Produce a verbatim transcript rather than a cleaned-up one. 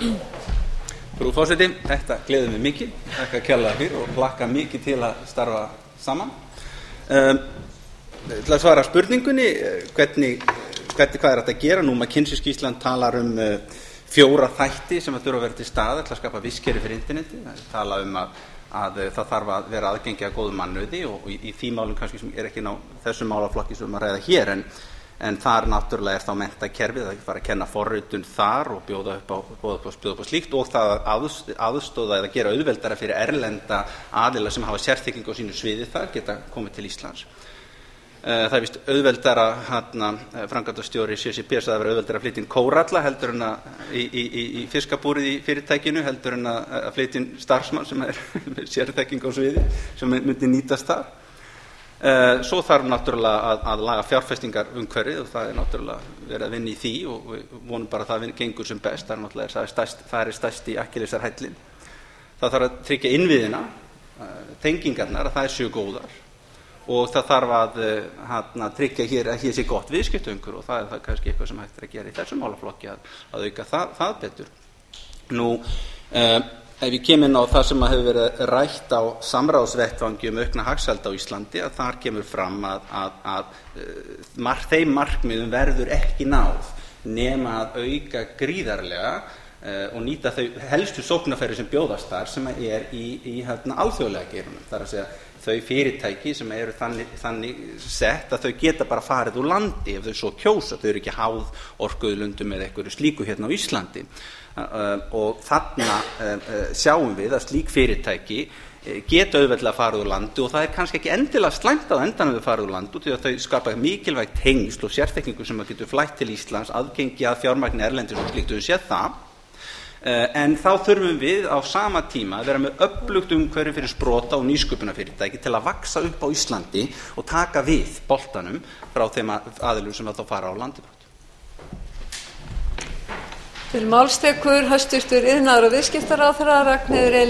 Frú forseti, þetta gleður mig mikið, þakka kærlega fyrir og hlakka mikið til að starfa saman. Um, til að svara spurningunni, hvernig, hvernig hvað er þetta að gera? Nú McKinsey-skýrslan talar um uh, fjóra þætti sem að þurfa að vera til staðar til að skapa vistkerfi fyrir interneti. Það tala um að, að það þarf að vera aðgengi að góðu mannauði og, og í, í því málum kannski sem er ekki ná þessum málaflokki sem að ræða hér, en En þar náttúrulega er þá menntakerfið að fara að kenna forritun þar og bjóða upp á, bjóða upp á, bjóða upp á slíkt og það að aðstoða eða gera auðveldara fyrir erlenda aðila sem hafa sérþekkingu á sínu sviði þar geta komið til Íslands. Það er vist auðveldara, hérna, framkvæmdastjóri C C P sagði að það vera auðveldara að flytja inn kóralla heldur en að í, í, í, í fiskabúrið í fyrirtækinu heldur en að, að flytja inn starfsmann sem er sérþekkingu á sviði sem myndi nýtast þar. Svo þarf náttúrulega að, að laga fjárfestingar umhverfið og það er náttúrulega verið að vinna í því og við vonum bara að það gengur sem best. Það er náttúrulega það er stærst, það er stærst í akkillesarhællinn. Það þarf að tryggja innviðina, tengingarnar, að það er séu góðar og það þarf að hana, tryggja hér að hér sé gott viðskiptaumhverfi og það er það kannski eitthvað sem hægt er að gera í þessum málaflokki að, að auka það, það betur. Nú, uh, Ef ég kem inn á það sem hefur verið rætt á samráðsvettvangi um aukna hagsæld á Íslandi, að þar kemur fram að, að, að mar, þeim markmiðum verður ekki náð nema að auka gríðarlega uh, og nýta þau helstu sóknarfæri sem bjóðast þar sem er í, í hérna, alþjóðlega geirunum. Það er að segja þau fyrirtæki sem eru þannig, þannig sett að þau geta bara farið úr landi ef þau svo kjósa, þau eru ekki háð orkuauðlindum eða einhverju slíku hérna á Íslandi. Uh, og þarna uh, sjáum við að slík fyrirtæki uh, geta auðveldlega að fara úr landi og það er kannski ekki endilega slæmt að endanum við fara úr landi því að þau skapa mikilvægt tengsl og sérþekkingu sem að getur flætt til Íslands, aðgengi að fjármagni erlendis og slíkt, við séð það. Uh, en þá þurfum við á sama tíma að vera með öflugt umhverfi fyrir sprota og nýsköpunarfyrirtæki til að vaxa upp á Íslandi og taka við boltanum frá þeim aðilum sem að þá fara á landibrott. Til máls tekur hæstvirtur iðnaðar- og viðskiptaráðherra Ragnheiður Elín